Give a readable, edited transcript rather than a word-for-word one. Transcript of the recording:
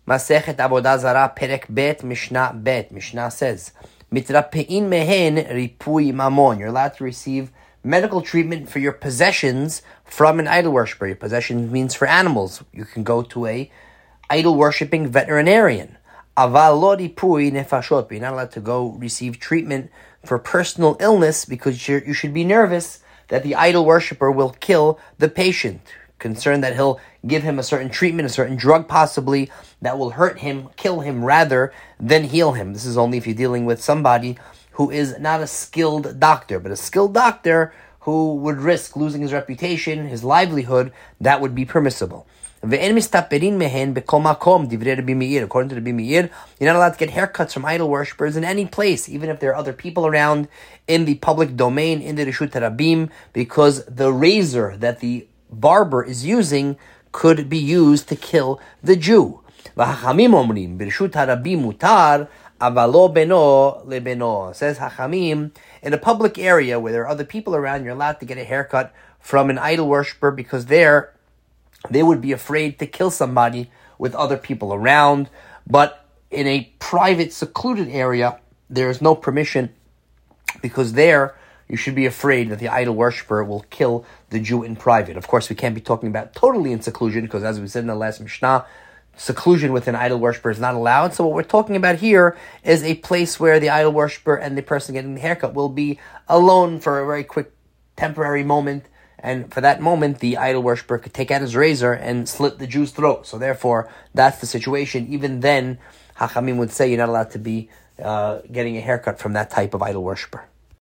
Masechet Avodah Zarah, Perek Bet, Mishnah Bet. Mishnah says, Mitrapein mehen ripui mamon. You're allowed to receive medical treatment for your possessions from an idol worshiper. Your possessions means for animals. You can go to a idol worshipping veterinarian. Aval lo ripui nefashot. But you're not allowed to go receive treatment for personal illness because you should be nervous that the idol worshiper will kill the patient. Concerned that he'll give him a certain treatment, a certain drug possibly, that will hurt him, kill him rather than heal him. This is only if you're dealing with somebody who is not a skilled doctor, but a skilled doctor who would risk losing his reputation, his livelihood, that would be permissible. According to the Rabbi Meir, you're not allowed to get haircuts from idol worshippers in any place, even if there are other people around in the public domain, in the Reshut HaRabim, because the razor that the barber is using could be used to kill the Jew. Says Hachamim, in a public area where there are other people around, you're allowed to get a haircut from an idol worshiper because there they would be afraid to kill somebody with other people around. But in a private, secluded area, there is no permission because there you should be afraid that the idol worshiper will kill the Jew in private. Of course, we can't be talking about totally in seclusion because, as we said in the last Mishnah, seclusion with an idol worshiper is not allowed. So what we're talking about here is a place where the idol worshiper and the person getting the haircut will be alone for a very quick, temporary moment. And for that moment, the idol worshiper could take out his razor and slit the Jew's throat. So therefore, that's the situation. Even then, Hachamim would say you're not allowed to be getting a haircut from that type of idol worshiper.